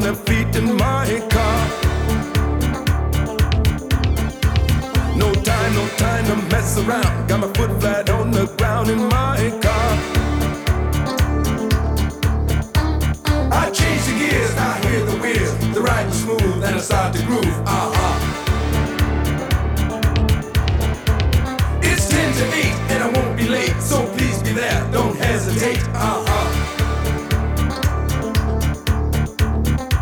their feet in my car. No time to mess around. Got my foot flat on the ground in my car. I change the gears, I hear the wheels. The riding smooth and I start to groove.